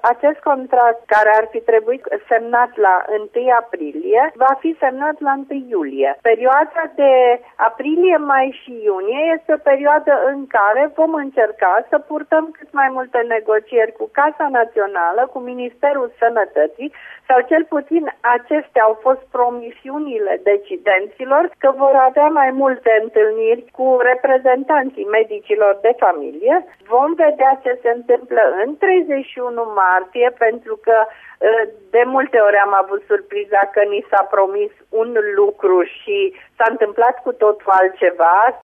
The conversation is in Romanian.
acest contract care ar fi trebuit semnat la 1 aprilie va fi semnat la 1 iulie. Perioada de aprilie, mai și iunie este o perioadă în care vom încerca să purtăm cât mai multe negocieri cu Casa Națională, cu Ministerul Sănătății, sau cel puțin acestea au fost promisiunile decidenților că vor avea mai multe întâlniri cu reprezentanții medicilor de familie. Vom vedea ce se întâmplă în 31 martie, pentru că de multe ori am avut surpriza că ni s-a promis un lucru și s-a întâmplat cu totul altceva.